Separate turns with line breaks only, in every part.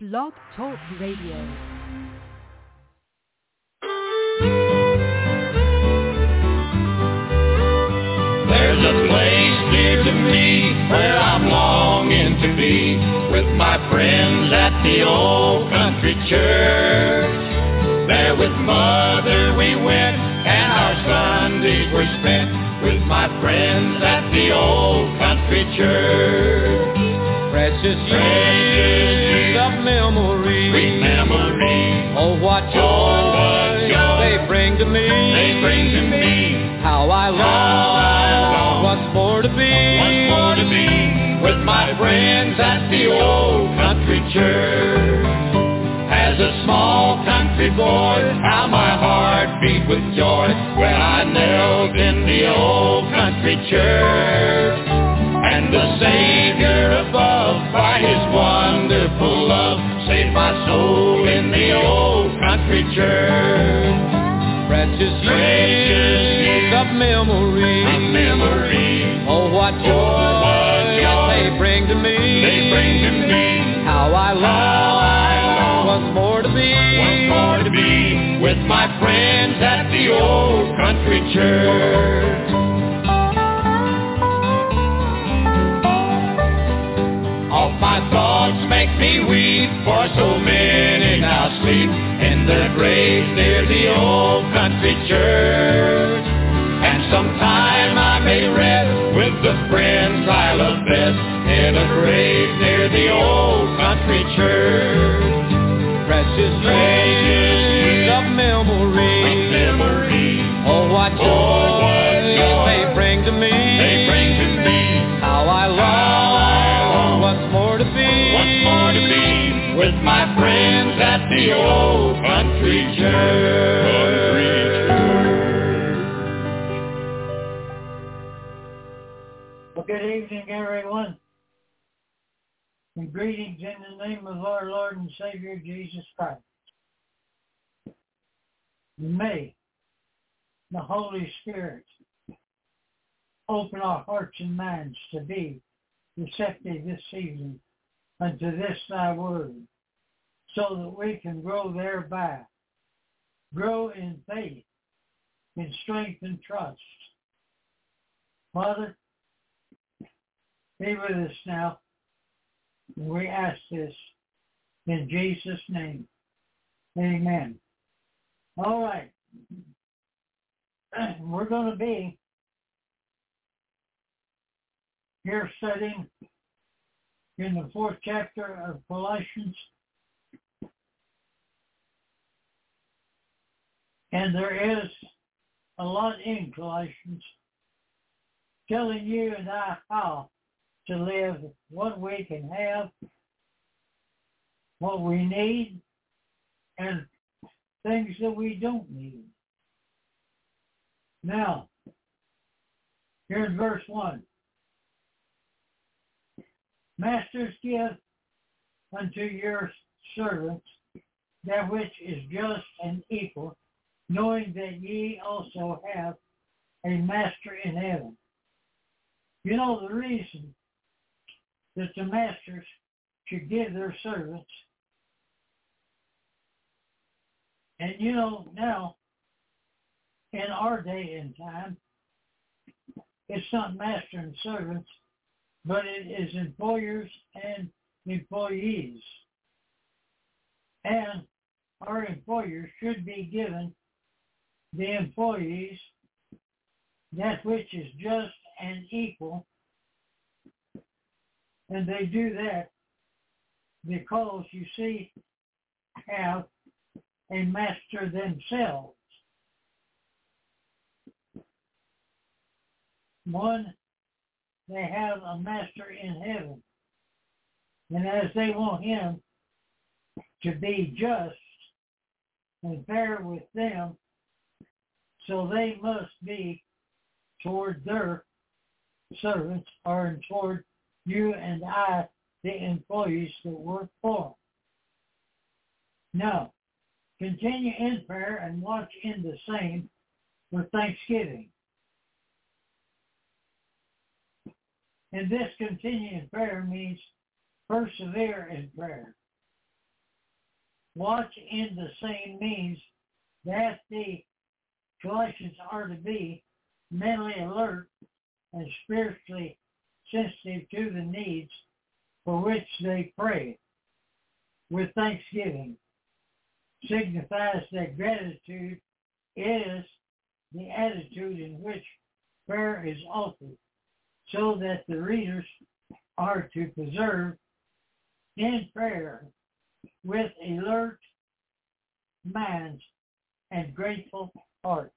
Blog Talk Radio.
There's a place near to me where I'm longing to be with my friends at the old country church. There with Mother we went and our Sundays were spent with my friends at the old country church.
Precious years of memory,
sweet memory.
Oh, what joy they bring to me.
They bring to me.
How I long once more to be
with my friends at the old country church. As a small country boy, how my heart beat with joy when I knelt in the old country church. And the Savior above, by His wonderful love, saved my soul in the old country church.
Precious years of memory, oh, what joy they bring to me. How I long once more to be
with my friends at the old country church. All my thoughts make me weep, for so many now sleep in their graves near the old country church. And sometime I may rest with the friends I love best in a grave near the old country church.
Precious years of memory, oh, what joy they bring to me. How I long once more to be
with my friends at the old country church.
Well, good evening, everyone. And greetings in the name of our Lord and Savior, Jesus Christ. May the Holy Spirit open our hearts and minds to be receptive this evening unto this thy word, so that we can grow thereby, grow in faith, in strength and trust. Father, be with us now. We ask this in Jesus' name. Amen. All right. We're going to be here studying in the 4th chapter of Colossians. And there is a lot in Colossians telling you and I how to live, what we can have, what we need, and things that we don't need. Now, here's verse 1. Masters, give unto your servants that which is just and equal, knowing that ye also have a master in heaven. You know the reason that the masters should give their servants. And you know, now, in our day and time, it's not master and servants, but it is employers and employees. And our employers should be giving the employees that which is just and equal. And they do that because, you see, have a master themselves. One, they have a master in heaven. And as they want him to be just and fair with them, so they must be toward their servants or toward you and I, the employees that work for. Now, continue in prayer and watch in the same for thanksgiving. And this continuing prayer means persevere in prayer. watch in the same means that the Colossians are to be mentally alert and spiritually sensitive to the needs for which they pray with thanksgiving. Signifies that gratitude is the attitude in which prayer is offered, so that the readers are to preserve in prayer with alert minds and grateful hearts.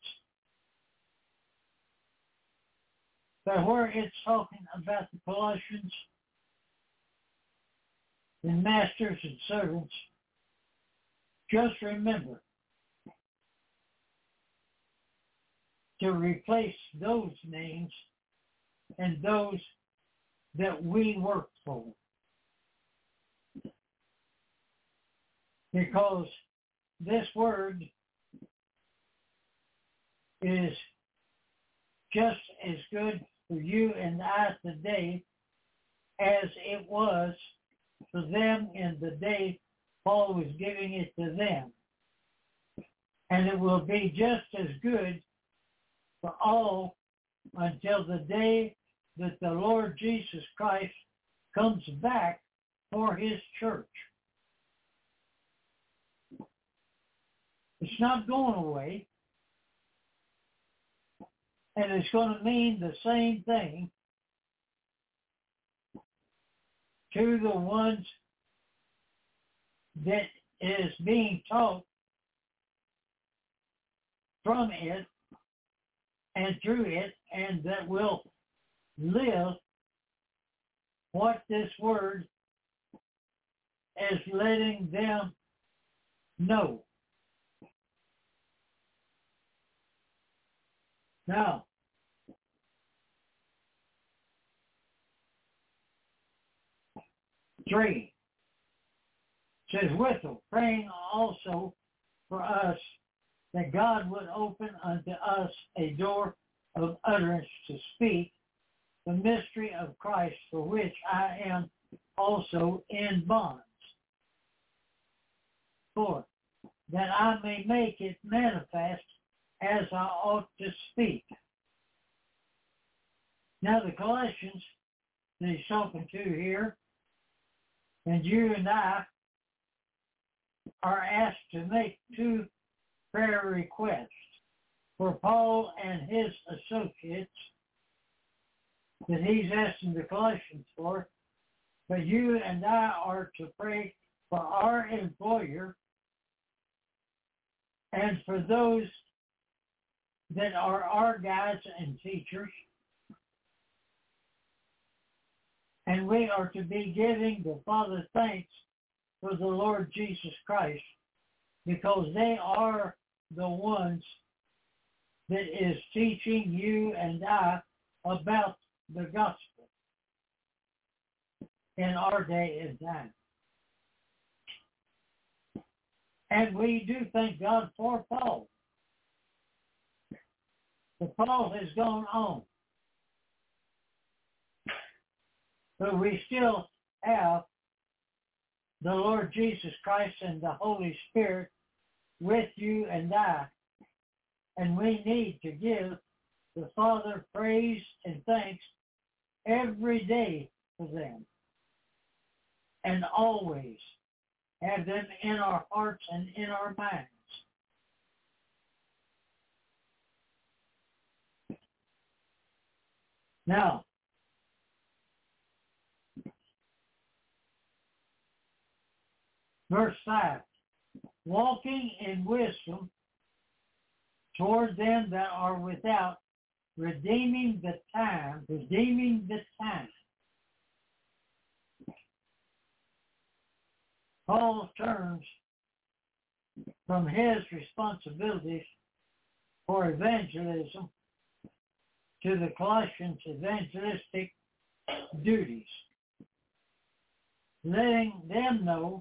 But where it's talking about the Colossians, the masters and servants, just remember to replace those names and those that we work for. Because this word is just as good for you and I today as it was for them in the day Paul was giving it to them. And it will be just as good for all until the day that the Lord Jesus Christ comes back for his church. It's not going away. And it's going to mean the same thing to the ones that is being taught from it and through it, and that will live what this word is letting them know. Now, three says, withal, praying also for us that God would open unto us a door of utterance to speak the mystery of Christ, for which I am also in bonds. 4, that I may make it manifest as I ought to speak. Now the Colossians that he's talking to here, and you and I are asked to make 2 prayer requests for Paul and his associates that he's asking the Colossians for, but you and I are to pray for our employer and for those that are our guides and teachers. And we are to be giving the Father thanks for the Lord Jesus Christ, because they are the ones that is teaching you and I about the gospel in our day and time. And we do thank God for Paul. But Paul has gone on. But we still have the Lord Jesus Christ and the Holy Spirit with you and I. And we need to give the Father praise and thanks every day for them. And always have them in our hearts and in our minds. Now, verse 5, walking in wisdom toward them that are without, redeeming the time. Paul turns from his responsibilities for evangelism to the Colossians' evangelistic duties, letting them know,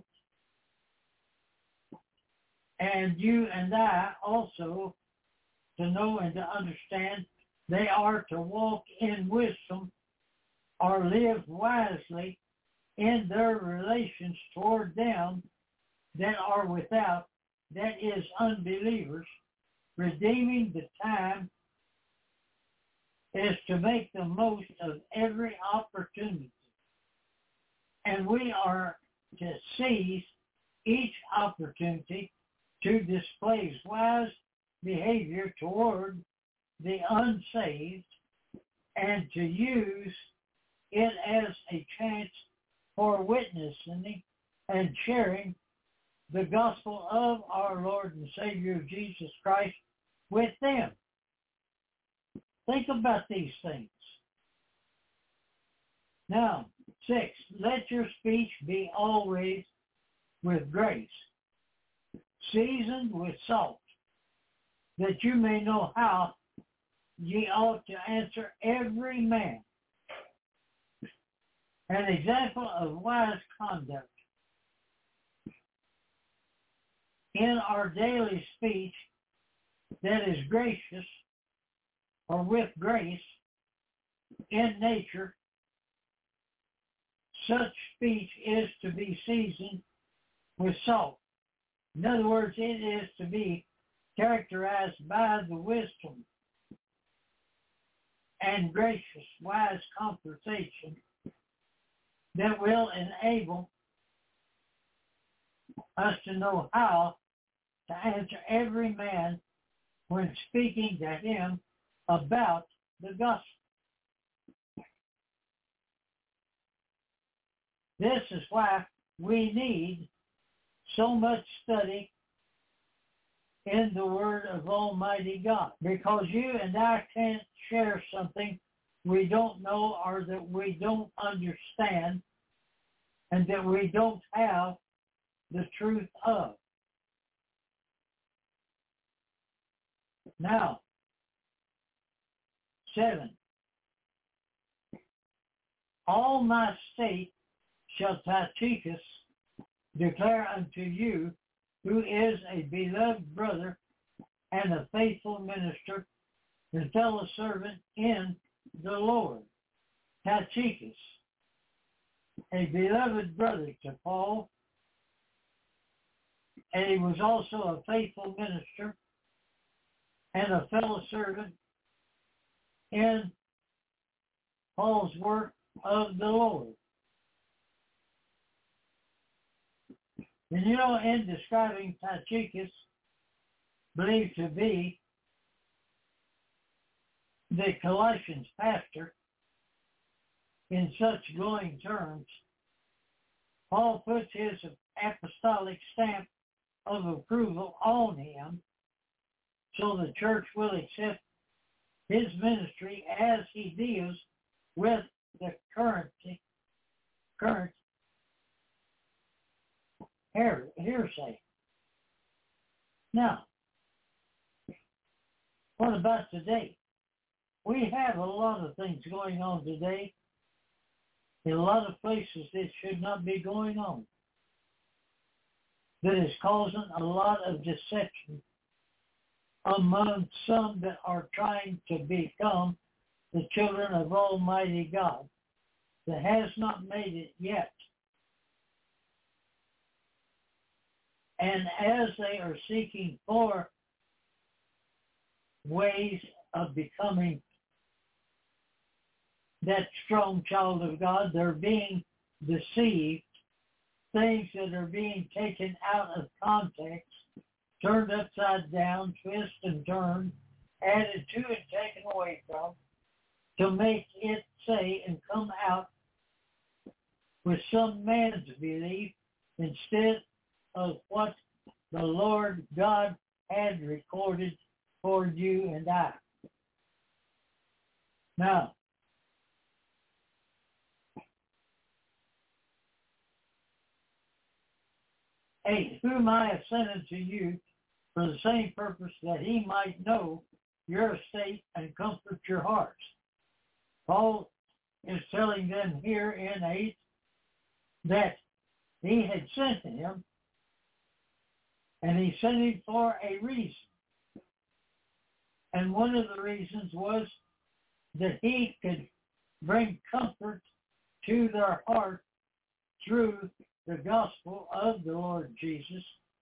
and you and I also to know and to understand, they are to walk in wisdom or live wisely in their relations toward them that are without, that is, unbelievers, redeeming the time is to make the most of every opportunity. And we are to seize each opportunity to display wise behavior toward the unsaved and to use it as a chance for witnessing and sharing the gospel of our Lord and Savior Jesus Christ with them. Think about these things. Now, 6, let your speech be always with grace, seasoned with salt, that you may know how ye ought to answer every man. An example of wise conduct. In our daily speech that is gracious or with grace in nature, such speech is to be seasoned with salt. In other words, it is to be characterized by the wisdom and gracious, wise conversation that will enable us to know how to answer every man when speaking to him about the gospel. This is why we need so much study in the Word of Almighty God, because you and I can't share something we don't know or that we don't understand and that we don't have the truth of. Now, 7. All my state shall Tychicus declare unto you, who is a beloved brother and a faithful minister and fellow servant in the Lord. Tychicus, a beloved brother to Paul, and he was also a faithful minister and a fellow servant in Paul's work of the Lord. And you know, in describing Tychicus, believed to be the Colossians pastor, in such glowing terms, Paul puts his apostolic stamp of approval on him so the church will accept his ministry as he deals with the current hearsay. Now, what about today? We have a lot of things going on today in a lot of places that should not be going on, that is causing a lot of deception among some that are trying to become the children of Almighty God that has not made it yet. And as they are seeking for ways of becoming that strong child of God, they're being deceived. Things that are being taken out of context, turned upside down, twisted and turned, added to and taken away from, to make it say and come out with some man's belief instead of what the Lord God had recorded for you and I. Now, whom I have sent unto you for the same purpose, that he might know your estate and comfort your hearts. Paul is telling them here in 8 that he had sent him, and he sent him for a reason. And one of the reasons was that he could bring comfort to their heart through the gospel of the Lord Jesus.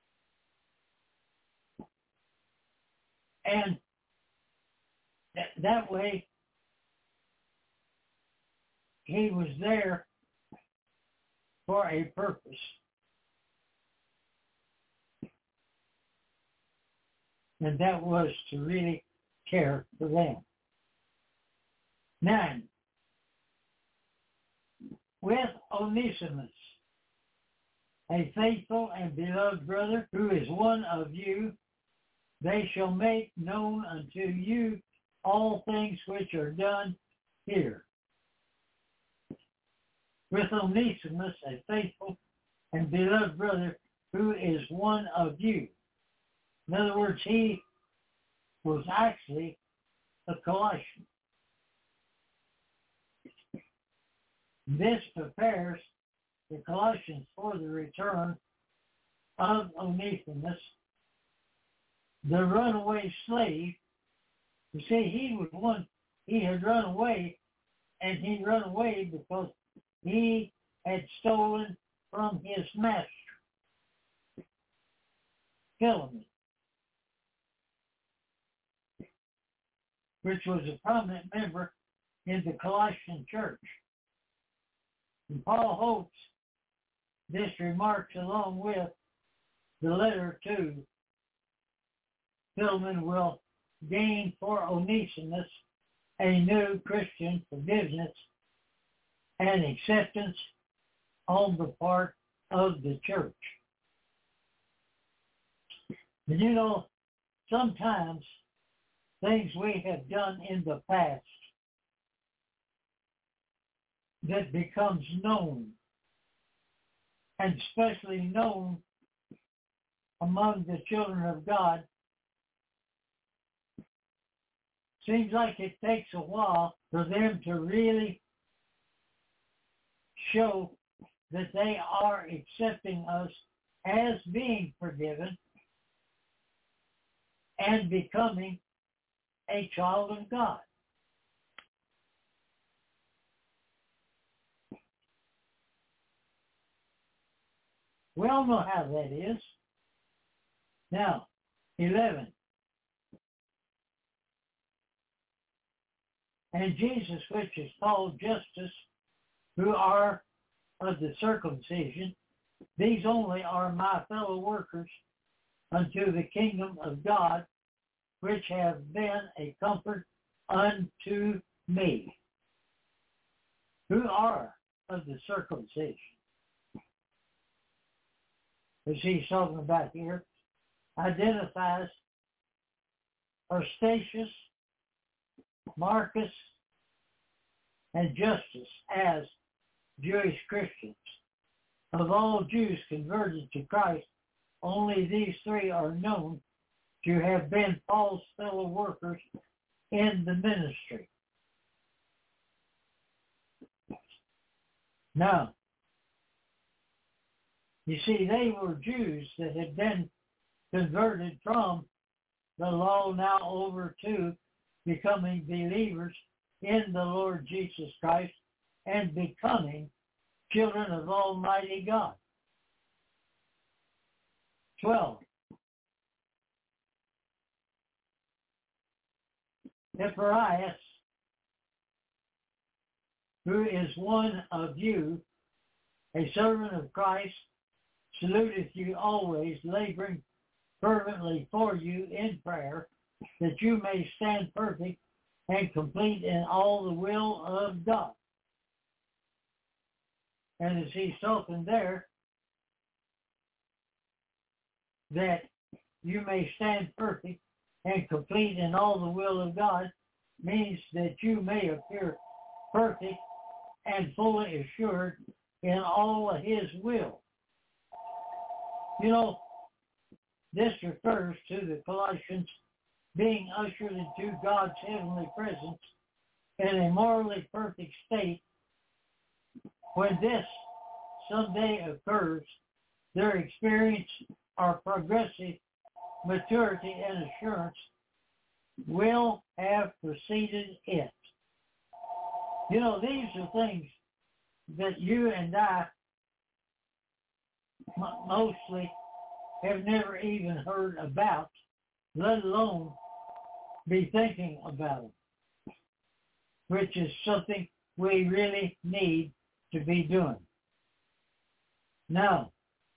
And that way, he was there for a purpose. And that was to really care for them. 9. With Onesimus, a faithful and beloved brother who is one of you, they shall make known unto you all things which are done here. With Onesimus, a faithful and beloved brother who is one of you. In other words, he was actually a Colossian. This prepares the Colossians for the return of Onesimus, the runaway slave. You see, he was one, he had run away, and he run away because he had stolen from his master, Philemon, which was a prominent member in the Colossian church. And Paul hopes this remarks, along with the letter to Philemon, will gain for Onesimus a new Christian forgiveness and acceptance on the part of the church. And you know, sometimes things we have done in the past that becomes known, and especially known among the children of God, seems like it takes a while for them to really show that they are accepting us as being forgiven and becoming a child of God. We all know how that is. Now, 11. And Jesus, which is called Justus, who are of the circumcision, these only are my fellow workers unto the kingdom of God, which have been a comfort unto me. Who are of the circumcision? As he's talking about here, identifies Arstatius, Marcus, and Justus as Jewish Christians. Of all Jews converted to Christ, only these three are known to have been Paul's fellow workers in the ministry. Now, you see, they were Jews that had been converted from the law now over to becoming believers in the Lord Jesus Christ and becoming children of Almighty God. 12. Epaphroditus, who is one of you, a servant of Christ, saluteth you always, laboring fervently for you in prayer, that you may stand perfect and complete in all the will of God. And as he's talking there, that you may stand perfect and complete in all the will of God, means that you may appear perfect and fully assured in all of his will. You know, this refers to the Colossians being ushered into God's heavenly presence in a morally perfect state. When this someday occurs, their experience or progressive maturity and assurance will have preceded it. You know, these are things that you and I mostly have never even heard about, let alone be thinking about it, which is something we really need to be doing. Now,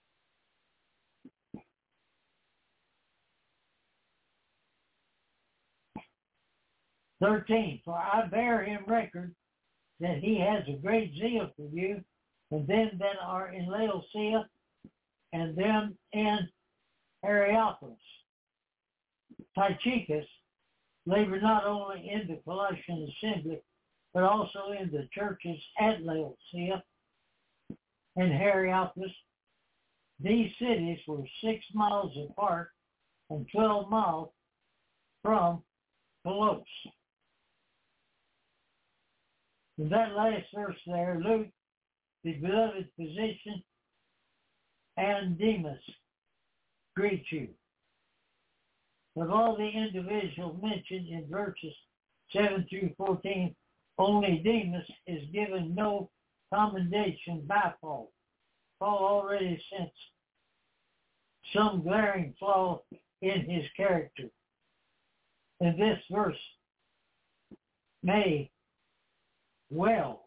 "13, for I bear him record that he has a great zeal for you, and them that are in Laodicea, and them in Hierapolis. Tychicus labored not only in the Colossian assembly, but also in the churches at Laodicea and Hierapolis. These cities were 6 miles apart and 12 miles from Colossus." In that last verse there, Luke, the beloved physician, and Demas greet you. Of all the individuals mentioned in verses 7 through 14, only Demas is given no commendation by Paul. Paul already sensed some glaring flaw in his character. And this verse may well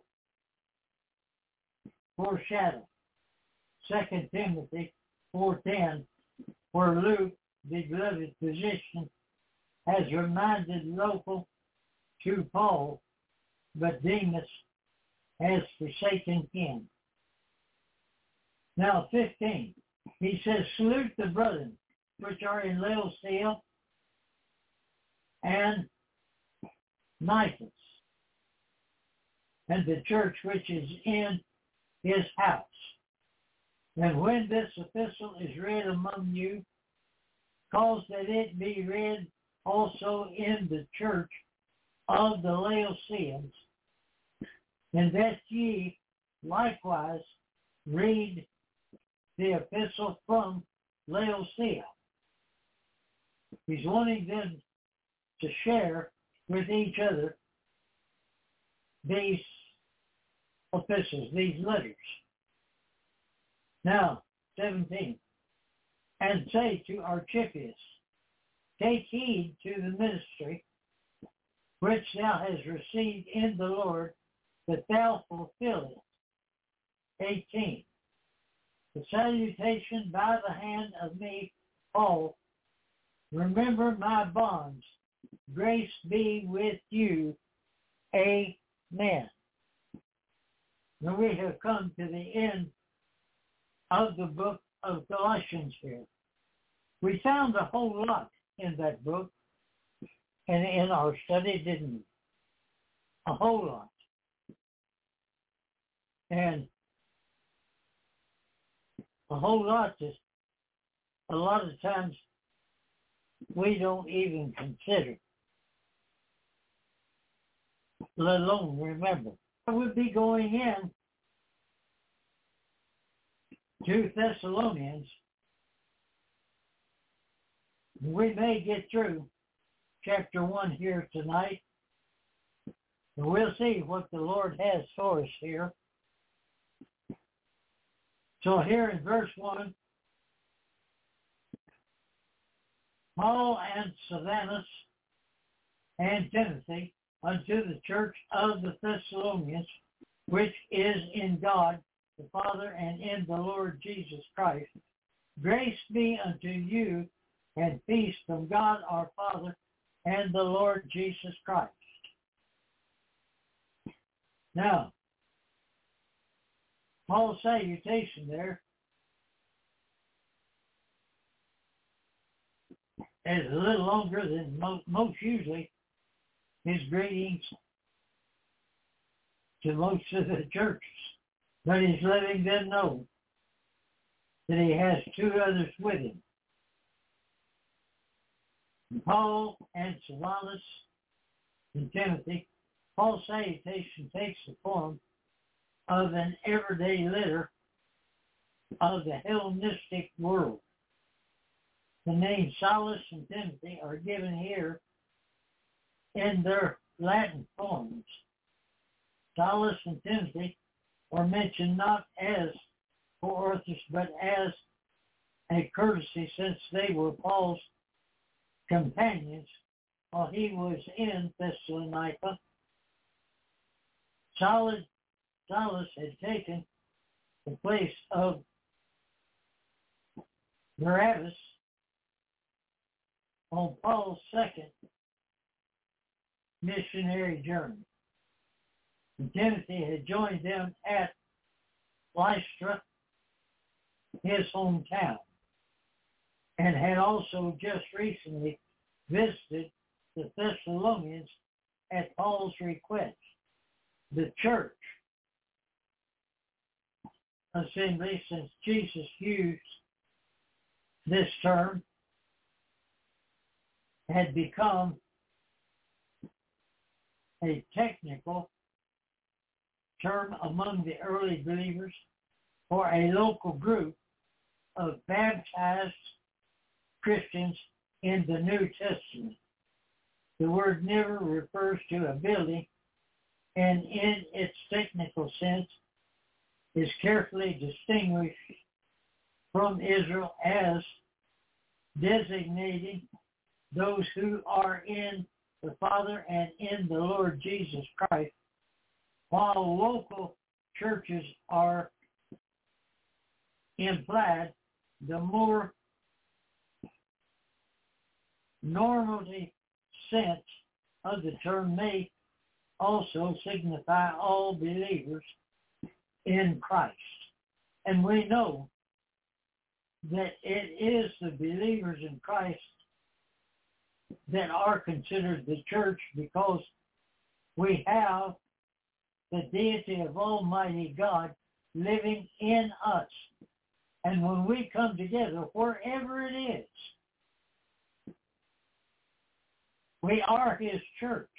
foreshadow 2 Timothy 4:10, where Luke, the beloved physician, has reminded local to Paul, but Demas has forsaken him. Now 15, he says, "Salute the brethren which are in Laodicea and Nymphas, and the church which is in his house. And when this epistle is read among you, cause that it be read also in the church of the Laodiceans, and that ye likewise read the epistle from Laodicea." He's wanting them to share with each other these epistles, these letters. Now, 17, "And say to Archippus, take heed to the ministry which thou hast received in the Lord, that thou fulfill it." 18, "The salutation by the hand of me, Paul. Remember my bonds. Grace be with you. Amen." Now we have come to the end of the book of Colossians here. We found a whole lot in that book and in our study, didn't we? A whole lot. And a whole lot is a lot of times we don't even consider, let alone remember. I would be going in to Thessalonians. We may get through chapter 1 here tonight, and we'll see what the Lord has for us here. So here in verse 1, "Paul and Silvanus and Timothy unto the church of the Thessalonians, which is in God the Father and in the Lord Jesus Christ. Grace be unto you and peace from God our Father and the Lord Jesus Christ." Now, Paul's salutation there is a little longer than most usually his greetings to most of the churches. But he's letting them know that he has 2 others with him. Paul and Silvanus and Timothy. Paul's salutation takes the form of an everyday letter of the Hellenistic world. The names Silas and Timothy are given here in their Latin forms. Silas and Timothy are mentioned not as for Orthius, but as a courtesy, since they were Paul's companions while he was in Thessalonica. Silas had taken the place of Barnabas on Paul's second missionary journey. And Timothy had joined them at Lystra, his hometown, and had also just recently visited the Thessalonians at Paul's request. The church assembly, since Jesus used this term, had become a technical term among the early believers for a local group of baptized Christians in the New Testament. The word never refers to a building, and in its technical sense is carefully distinguished from Israel as designating those who are in the Father and in the Lord Jesus Christ, while local churches are implied. The more normative sense of the term may also signify all believers in Christ. And we know that it is the believers in Christ that are considered the church, because we have the deity of Almighty God living in us. And when we come together, wherever it is, we are his church.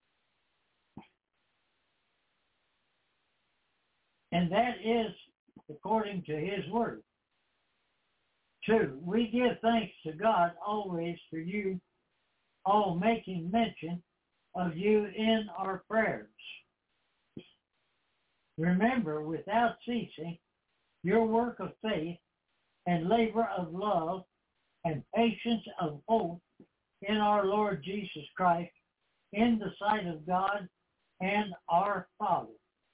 And that is according to his word. 2, we give thanks to God always for you all, making mention of you in our prayers. Remember without ceasing your work of faith and labor of love and patience of hope in our Lord Jesus Christ, in the sight of God and our Father.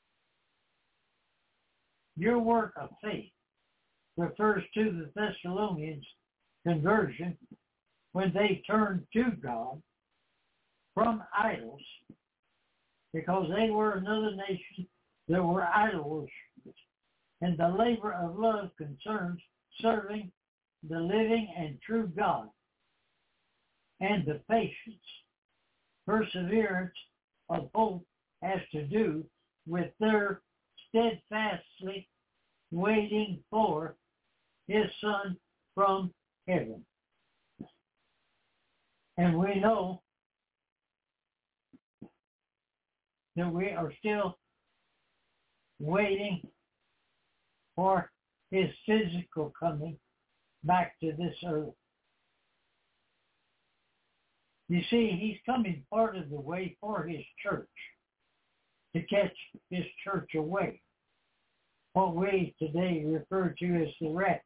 Your work of faith refers to the Thessalonians' conversion when they turned to God from idols, because they were another nation that were idol worshippers. And the labor of love concerns serving the living and true God. And the patience, perseverance of hope has to do with their steadfastly waiting for his Son from heaven. And we know that we are still waiting for his physical coming back to this earth. You see, he's coming part of the way for his church, to catch his church away, what we today refer to as the rapture.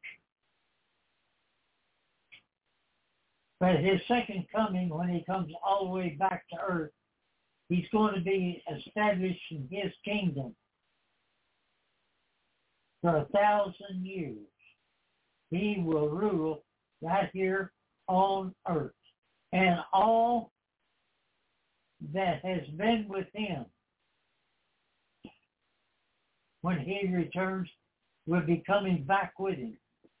But his second coming, when he comes all the way back to earth, he's going to be established in his kingdom for 1,000 years. He will rule right here on earth. And all that has been with him when he returns will be coming back with him.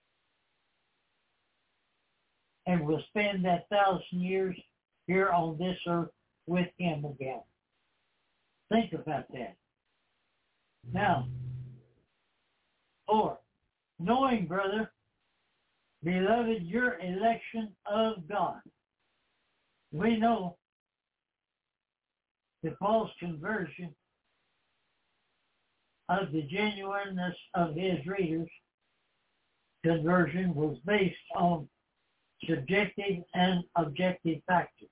And will spend that 1,000 years here on this earth with him again. Think about that. Now, 4, knowing, brother, beloved, your election of God. We know the Paul's conversion of the genuineness of his readers' conversion was based on subjective and objective factors.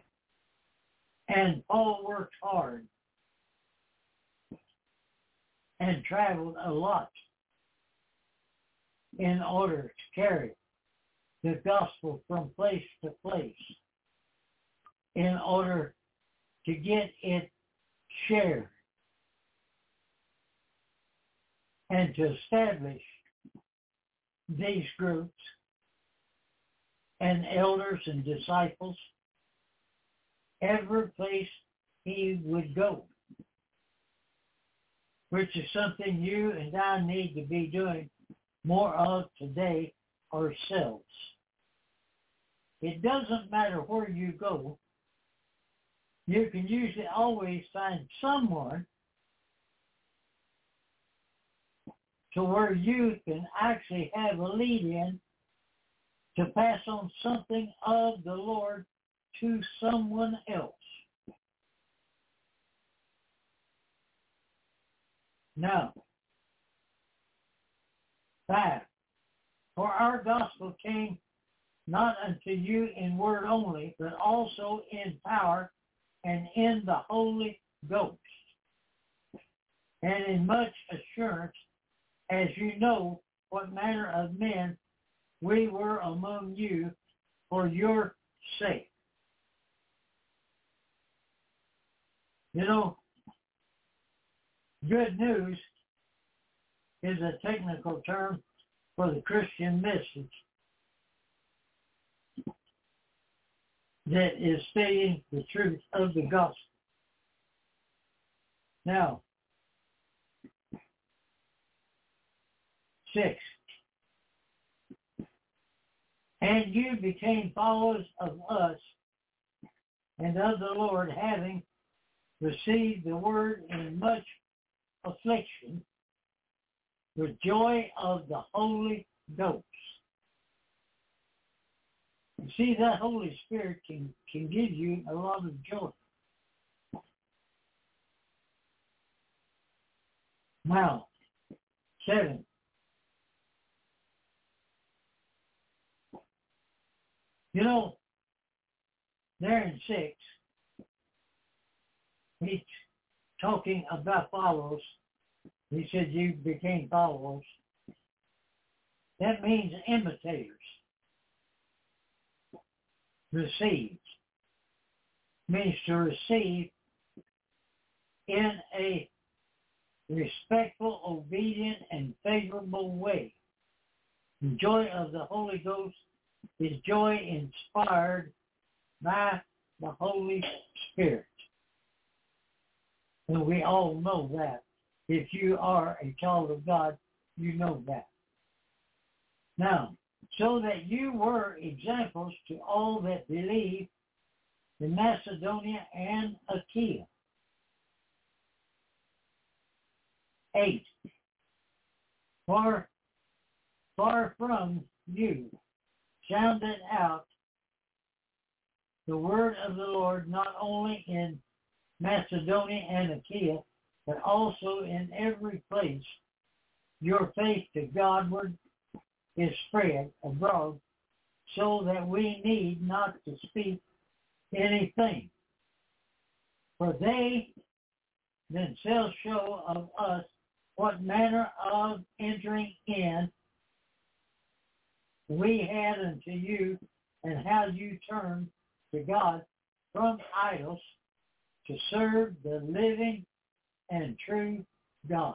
And Paul worked hard and traveled a lot in order to carry the gospel from place to place, in order to get it shared and to establish these groups and elders and disciples every place he would go, which is something you and I need to be doing more of today ourselves. It doesn't matter where you go. You can usually always find someone to where you can actually have a lead-in to pass on something of the Lord to someone else. Now, 5. For our gospel came not unto you in word only, but also in power and in the Holy Ghost, and in much assurance, as you know what manner of men we were among you for your sake. You know, good news is a technical term for the Christian message that is stating the truth of the gospel. Now, 6. And you became followers of us and of the Lord, having received the word in much affliction with joy of the Holy Ghost. You see, that Holy Spirit can give you a lot of joy. Now, 7. You know, there in 6, he's talking about followers. He said you became followers. That means imitators. Received means to receive in a respectful, obedient, and favorable way. The joy of the Holy Ghost is joy inspired by the Holy Spirit. And we all know that. If you are a child of God, you know that. Now, so that you were examples to all that believe in Macedonia and Achaia. 8. Far from you sounded out the word of the Lord, not only in Macedonia and Achaia, but also in every place. Your faith to Godward is spread abroad, so that we need not to speak anything. For they themselves show of us what manner of entering in we had unto you, and how you turned to God from idols to serve the living and true God.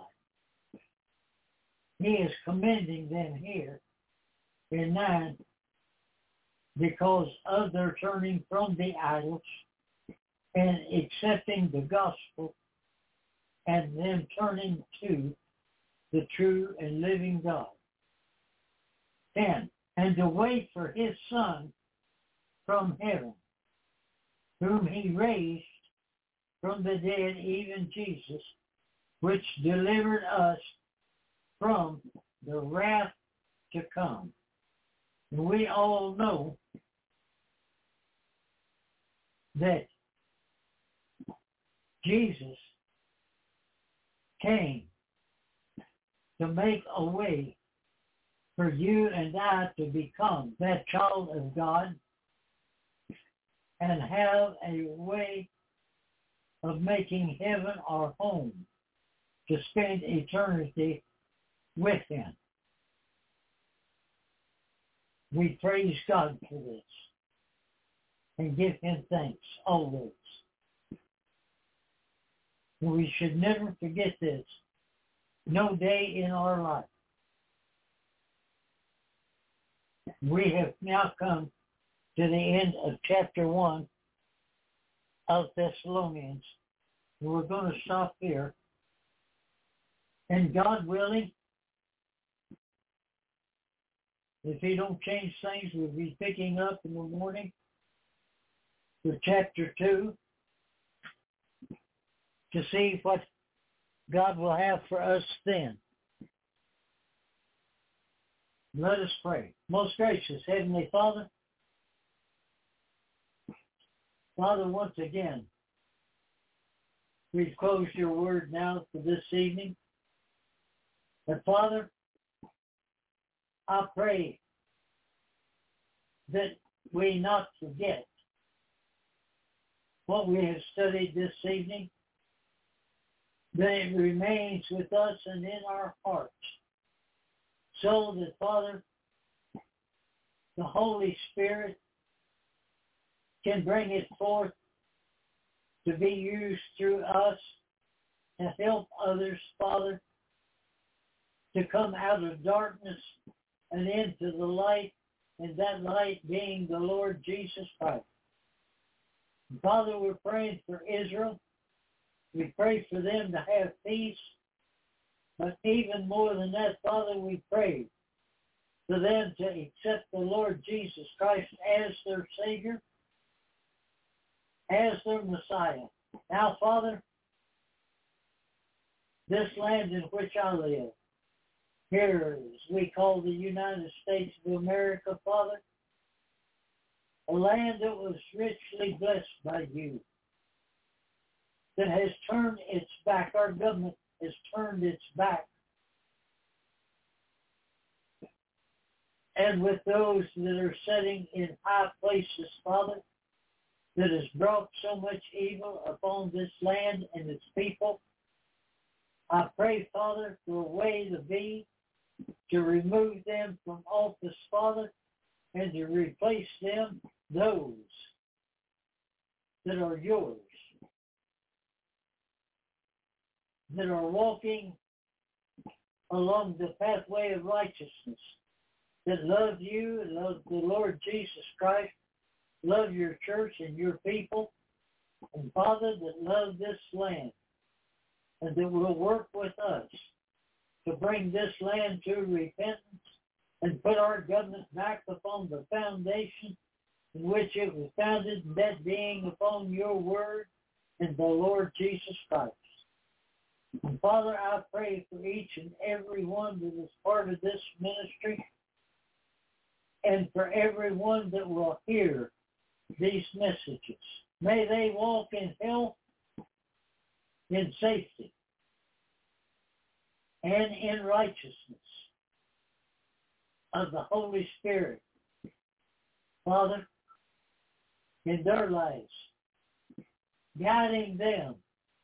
He is commending them here in 9 because of their turning from the idols and accepting the gospel, and them turning to the true and living God. 10. And to wait for his Son from heaven, whom he raised from the dead, even Jesus, which delivered us from the wrath to come. And we all know that Jesus came to make a way for you and I to become that child of God and have a way of making heaven our home, to spend eternity with him. We praise God for this and give him thanks always. And we should never forget this. No day in our life. We have now come to the end of chapter 1 of Thessalonians. We're going to stop here. And God willing, if he don't change things, we'll be picking up in the morning for chapter 2 to see what God will have for us then. Let us pray. Most gracious Heavenly Father, Father, once again, we've closed your word now for this evening. But Father, I pray that we not forget what we have studied this evening, that it remains with us and in our hearts, so that, Father, the Holy Spirit can bring it forth to be used through us to help others, Father, to come out of darkness and into the light, and that light being the Lord Jesus Christ. And Father, we're praying for Israel. We pray for them to have peace. But even more than that, Father, we pray for them to accept the Lord Jesus Christ as their Savior, as their Messiah. Now, Father, this land in which I live, here, as we call the United States of America, Father, a land that was richly blessed by you, that has turned its back, our government has turned its back, and with those that are sitting in high places, Father, that has brought so much evil upon this land and its people, I pray, Father, for a way to be, to remove them from office, Father, and to replace them, those that are yours, that are walking along the pathway of righteousness, that love you and love the Lord Jesus Christ, love your church and your people, and Father, that love this land, and that will work with us to bring this land to repentance and put our government back upon the foundation in which it was founded, that being upon your word and the Lord Jesus Christ. And Father, I pray for each and every one that is part of this ministry, and for everyone that will hear these messages. May they walk in health, in safety, and in righteousness of the Holy Spirit, Father, in their lives, guiding them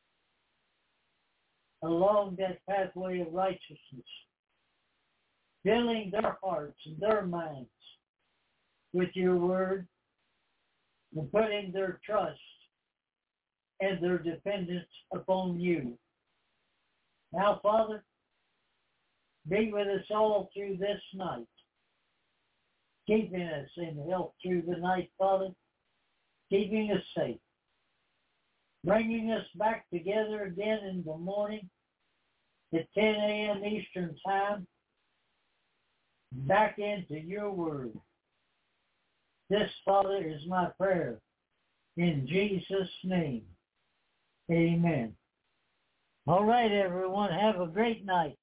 along that pathway of righteousness, filling their hearts and their minds with your word, and putting their trust and their dependence upon you. Now, Father, be with us all through this night, keeping us in health through the night, Father, keeping us safe, bringing us back together again in the morning at 10 a.m. Eastern Time, back into your word. This, Father, is my prayer. In Jesus' name, amen. All right, everyone, have a great night.